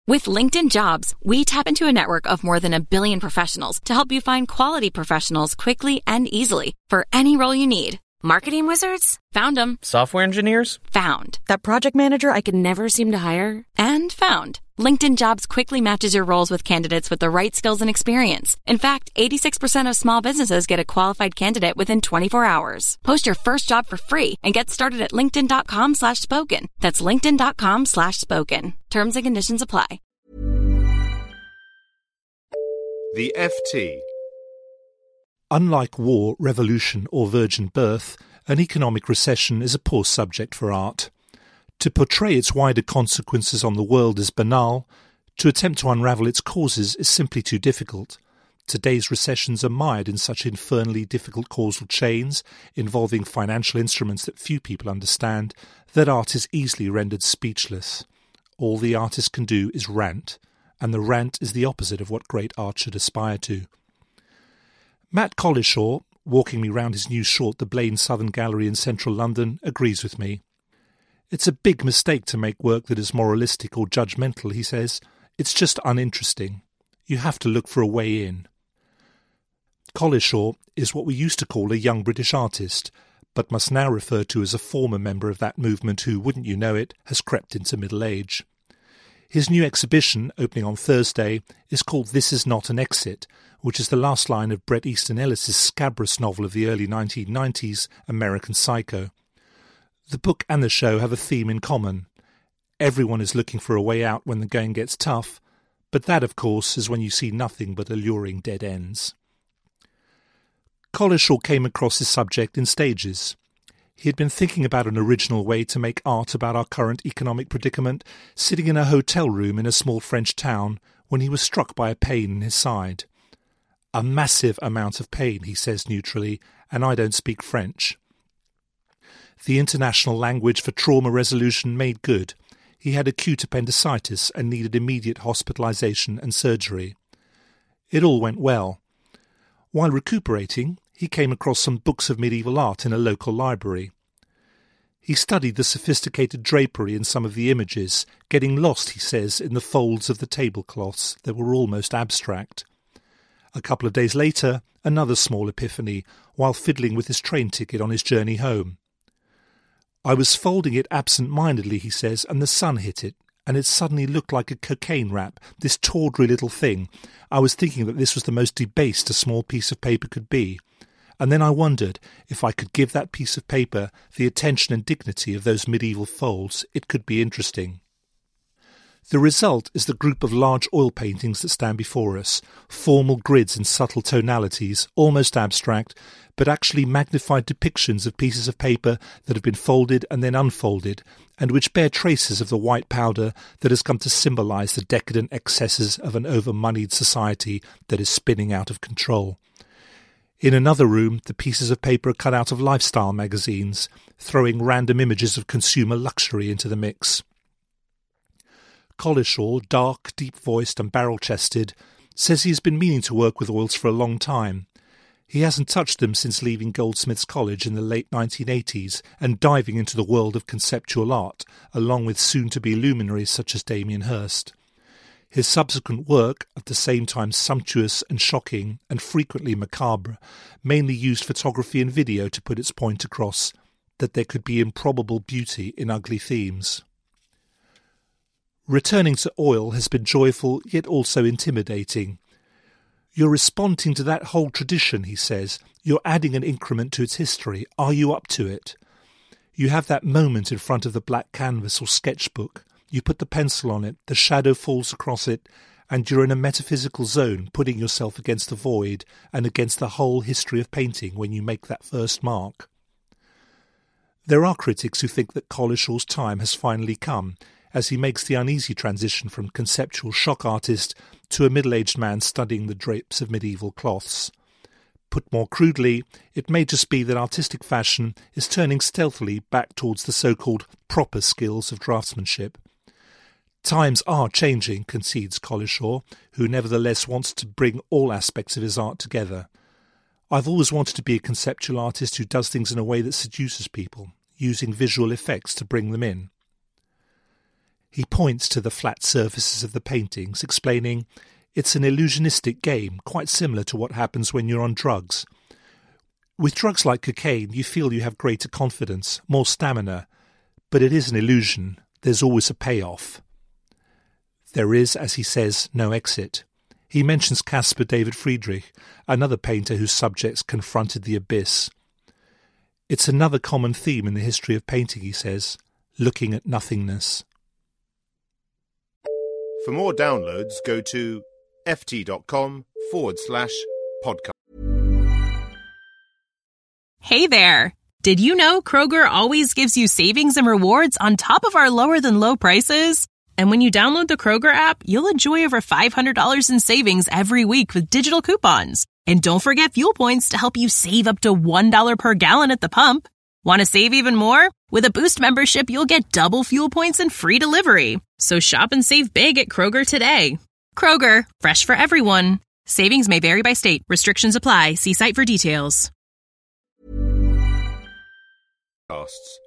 With LinkedIn Jobs, we tap into a network of more than 1 billion professionals to help you find quality professionals quickly and easily for any role you need. Marketing wizards? Found them. Software engineers? Found. That project manager I could never seem to hire? And found. LinkedIn Jobs quickly matches your roles with candidates with the right skills and experience. In fact, 86% of small businesses get a qualified candidate within 24 hours. Post your first job for free and get started at linkedin.com/spoken. That's linkedin.com/spoken. Terms and conditions apply. The FT. Unlike war, revolution or virgin birth, an economic recession is a poor subject for art. To portray its wider consequences on the world is banal. To attempt to unravel its causes is simply too difficult. Today's recessions are mired in such infernally difficult causal chains, involving financial instruments that few people understand, that art is easily rendered speechless. All the artist can do is rant, and the rant is the opposite of what great art should aspire to. Matt Collishaw, walking me round his new short, The Blaine Southern Gallery in central London, agrees with me. It's a big mistake to make work that is moralistic or judgmental, he says. It's just uninteresting. You have to look for a way in. Collishaw is what we used to call a young British artist, but must now refer to as a former member of that movement who, wouldn't you know it, has crept into middle age. His new exhibition, opening on Thursday, is called This Is Not an Exit, which is the last line of Bret Easton Ellis's scabrous novel of the early 1990s, American Psycho. The book and the show have a theme in common. Everyone is looking for a way out when the going gets tough, but that, of course, is when you see nothing but alluring dead ends. Collishaw came across his subject in stages. He had been thinking about an original way to make art about our current economic predicament, sitting in a hotel room in a small French town, when he was struck by a pain in his side. A massive amount of pain, he says neutrally, and I don't speak French. The international language for trauma resolution made good. He had acute appendicitis and needed immediate hospitalization and surgery. It all went well. While recuperating, he came across some books of medieval art in a local library. He studied the sophisticated drapery in some of the images, getting lost, he says, in the folds of the tablecloths that were almost abstract. A couple of days later, another small epiphany, while fiddling with his train ticket on his journey home. I was folding it absent-mindedly, he says, and the sun hit it, and it suddenly looked like a cocaine wrap, this tawdry little thing. I was thinking that this was the most debased a small piece of paper could be. And then I wondered if I could give that piece of paper the attention and dignity of those medieval folds, it could be interesting. The result is the group of large oil paintings that stand before us, formal grids in subtle tonalities, almost abstract, but actually magnified depictions of pieces of paper that have been folded and then unfolded, and which bear traces of the white powder that has come to symbolize the decadent excesses of an over-moneyed society that is spinning out of control. In another room, the pieces of paper are cut out of lifestyle magazines, throwing random images of consumer luxury into the mix. Collishaw, dark, deep-voiced and barrel-chested, says he has been meaning to work with oils for a long time. He hasn't touched them since leaving Goldsmiths College in the late 1980s and diving into the world of conceptual art, along with soon-to-be luminaries such as Damien Hirst. His subsequent work, at the same time sumptuous and shocking and frequently macabre, mainly used photography and video to put its point across, that there could be improbable beauty in ugly themes. Returning to oil has been joyful yet also intimidating. You're responding to that whole tradition, he says. You're adding an increment to its history. Are you up to it? You have that moment in front of the black canvas or sketchbook. You put the pencil on it, the shadow falls across it, and you're in a metaphysical zone, putting yourself against the void and against the whole history of painting when you make that first mark. There are critics who think that Collishaw's time has finally come, as he makes the uneasy transition from conceptual shock artist to a middle-aged man studying the drapes of medieval cloths. Put more crudely, it may just be that artistic fashion is turning stealthily back towards the so-called proper skills of draftsmanship. Times are changing, concedes Collishaw, who nevertheless wants to bring all aspects of his art together. I've always wanted to be a conceptual artist who does things in a way that seduces people, using visual effects to bring them in. He points to the flat surfaces of the paintings, explaining it's an illusionistic game, quite similar to what happens when you're on drugs. With drugs like cocaine, you feel you have greater confidence, more stamina, but it is an illusion. There's always a payoff. There is, as he says, no exit. He mentions Caspar David Friedrich, another painter whose subjects confronted the abyss. It's another common theme in the history of painting, he says, looking at nothingness. For more downloads, go to ft.com/podcast. Hey there! Did you know Kroger always gives you savings and rewards on top of our lower-than-low prices? And when you download the Kroger app, you'll enjoy over $500 in savings every week with digital coupons. And don't forget fuel points to help you save up to $1 per gallon at the pump. Want to save even more? With a Boost membership, you'll get double fuel points and free delivery. So shop and save big at Kroger today. Kroger, fresh for everyone. Savings may vary by state. Restrictions apply. See site for details.